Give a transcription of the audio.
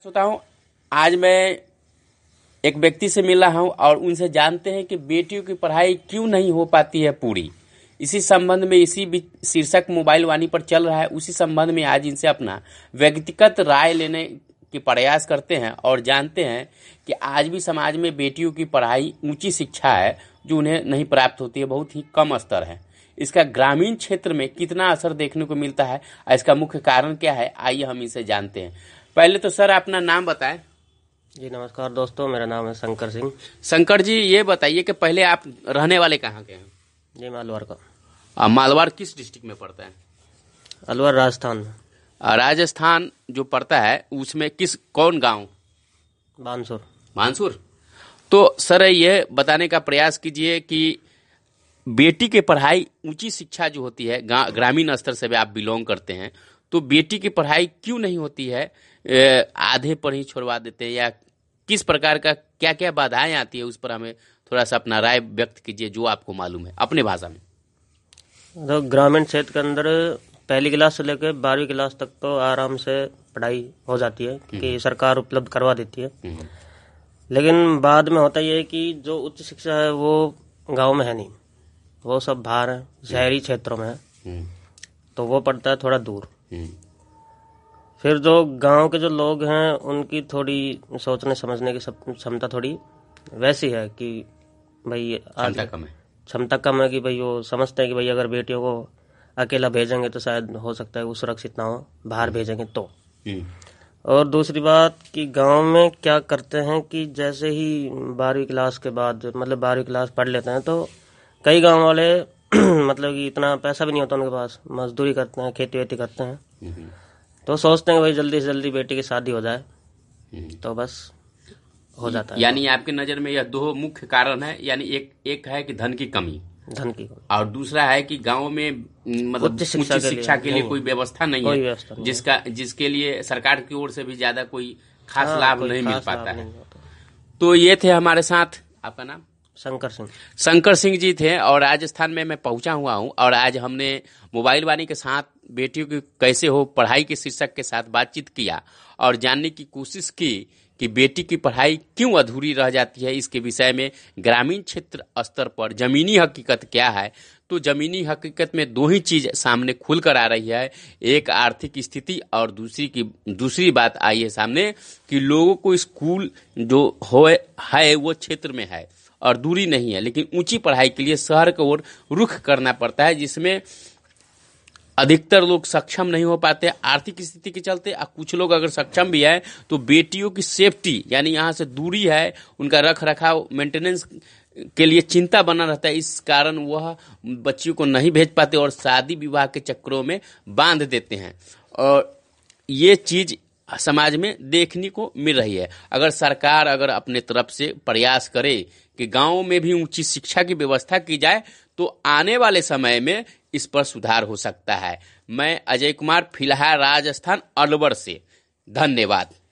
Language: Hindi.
होता हूँ। आज मैं एक व्यक्ति से मिला हूँ और उनसे जानते हैं कि बेटियों की पढ़ाई क्यों नहीं हो पाती है पूरी। इसी संबंध में इसी शीर्षक मोबाइल वाणी पर चल रहा है, उसी संबंध में आज इनसे अपना व्यक्तिगत राय लेने के प्रयास करते हैं और जानते हैं कि आज भी समाज में बेटियों की पढ़ाई ऊंची शिक्षा है जो उन्हें नहीं प्राप्त होती है, बहुत ही कम स्तर है। इसका ग्रामीण क्षेत्र में कितना असर देखने को मिलता है, इसका मुख्य कारण क्या है, आइए हम इसे जानते हैं। पहले तो सर अपना नाम बताएं। जी नमस्कार दोस्तों, मेरा नाम है शंकर सिंह। शंकर जी, ये बताइए कि पहले आप रहने वाले कहाँ के हैं? जी मैं अलवर का। मालवाड़ किस डिस्ट्रिक्ट में पड़ता है? अलवर राजस्थान। राजस्थान जो पड़ता है उसमें कौन गांव? बानसूर। मानसूर। तो सर ये बताने का प्रयास कीजिए कि बेटी की पढ़ाई, ऊंची शिक्षा जो होती है, ग्रामीण स्तर से भी आप बिलोंग करते हैं, तो बेटी की पढ़ाई क्यों नहीं होती है? आधे पर ही छोड़वा देते हैं या किस प्रकार का क्या क्या बाधाएं आती है, उस पर हमें थोड़ा सा अपना राय व्यक्त कीजिए जो आपको मालूम है अपने भाषा में। तो ग्रामीण क्षेत्र के अंदर पहली क्लास से लेकर 12वीं क्लास तक तो आराम से पढ़ाई हो जाती है कि सरकार उपलब्ध करवा देती है। लेकिन बाद में होता यह है कि जो उच्च शिक्षा है वो गांव में है नहीं, वो सब बाहर है, शहरी क्षेत्रों में है, तो वो पड़ता है थोड़ा दूर। फिर जो गांव के जो लोग हैं उनकी थोड़ी सोचने समझने की क्षमता थोड़ी वैसी है कि भाई क्षमता कम है कि भाई वो समझते हैं कि भाई अगर बेटियों को अकेला भेजेंगे तो शायद हो सकता है वो सुरक्षित ना हो, बाहर भेजेंगे तो। और दूसरी बात कि गांव में क्या करते हैं कि जैसे ही 12वीं क्लास के बाद मतलब 12वीं क्लास पढ़ लेते हैं तो कई गांव वाले मतलब कि इतना पैसा भी नहीं होता उनके पास, मजदूरी करते हैं, खेती वेती करते हैं, तो सोचते हैं भाई जल्दी से जल्दी बेटी की शादी हो जाए तो बस हो जाता है। यानी आपके नजर में यह दो मुख्य कारण है, यानी एक है कि धन की कमी, और दूसरा है कि गांव में मतलब उच्च शिक्षा के लिए कोई व्यवस्था नहीं है, जिसके लिए सरकार की ओर से भी ज्यादा कोई खास लाभ नहीं मिल पाता है। तो ये थे हमारे साथ, आपका नाम? शंकर सिंह। शंकर सिंह जी थे और राजस्थान में मैं पहुंचा हुआ हूं और आज हमने मोबाइल वाणी के साथ बेटियों की कैसे हो पढ़ाई के शीर्षक के साथ बातचीत किया और जानने की कोशिश की कि बेटी की पढ़ाई क्यों अधूरी रह जाती है। इसके विषय में ग्रामीण क्षेत्र स्तर पर जमीनी हकीकत क्या है, तो जमीनी हकीकत में दो ही चीज सामने खुल कर आ रही है, एक आर्थिक स्थिति और दूसरी बात आई है सामने कि लोगों को स्कूल जो है वो क्षेत्र में है और दूरी नहीं है, लेकिन ऊंची पढ़ाई के लिए शहर की ओर रुख करना पड़ता है, जिसमें अधिकतर लोग सक्षम नहीं हो पाते आर्थिक स्थिति के चलते। कुछ लोग अगर सक्षम भी है तो बेटियों की सेफ्टी यानी यहाँ से दूरी है, उनका रख रखाव मेंटेनेंस के लिए चिंता बना रहता है, इस कारण वह बच्चियों को नहीं भेज पाते और शादी विवाह के चक्रों में बांध देते हैं। और ये चीज समाज में देखने को मिल रही है। अगर सरकार अपने तरफ से प्रयास करे कि गांवों में भी ऊंची शिक्षा की व्यवस्था की जाए तो आने वाले समय में इस पर सुधार हो सकता है। मैं अजय कुमार, फिलहाल राजस्थान अलवर से। धन्यवाद।